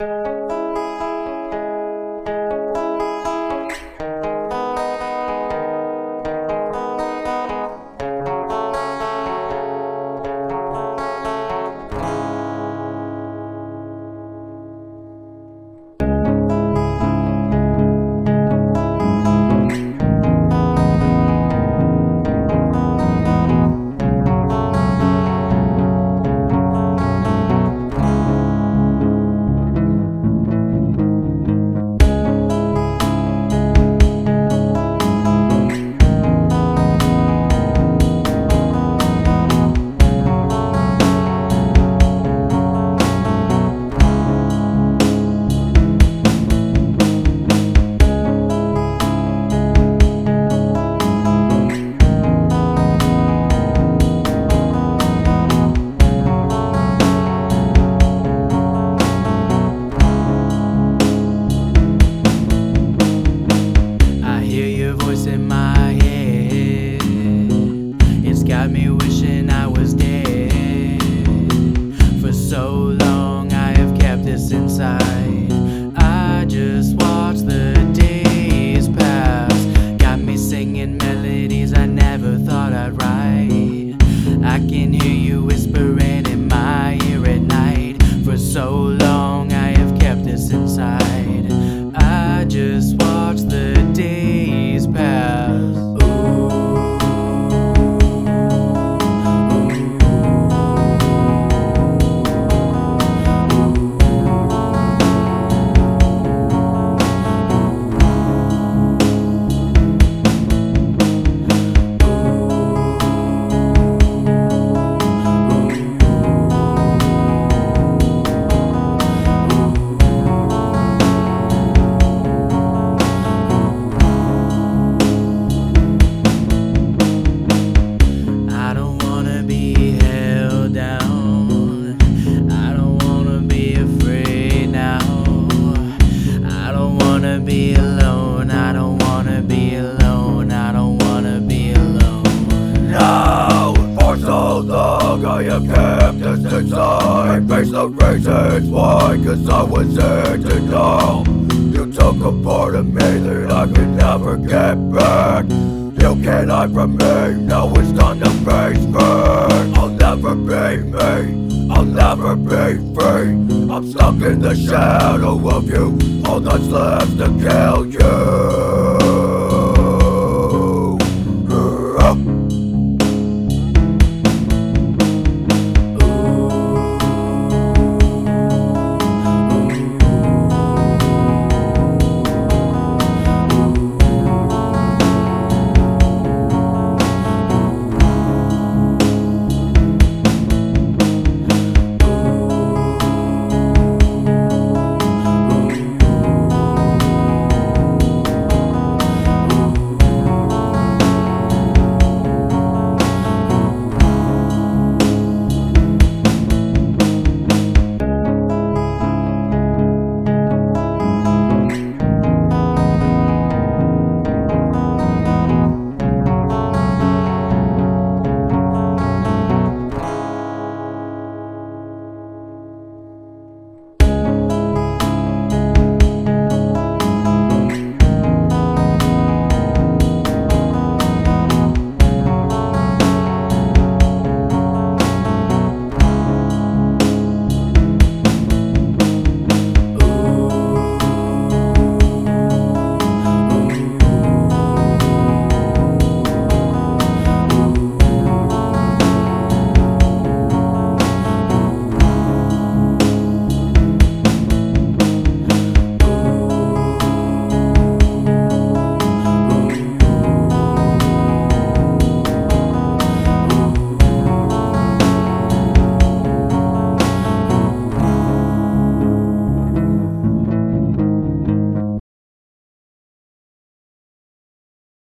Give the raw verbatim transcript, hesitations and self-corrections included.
I hear your voice in my head. It's got me wishing I was dead. For so long I have kept this inside. I just watch the days pass. Got me singing melodies I never thought I'd write. I can hear you whispering in my ear at night. For so long I have kept this inside. I just watch the days pass. I don't wanna be held down. I don't wanna be afraid now. I don't wanna be alone. I don't wanna be alone. I don't wanna be alone. Now, for so long I have kept this inside. Face the reasons why, cause I was in denial. You took a part of me that I could never get back. You can't hide from me, now it's time to face me. I'll never be me, I'll never be free. I'm stuck in the shadow of you, all that's left to kill you.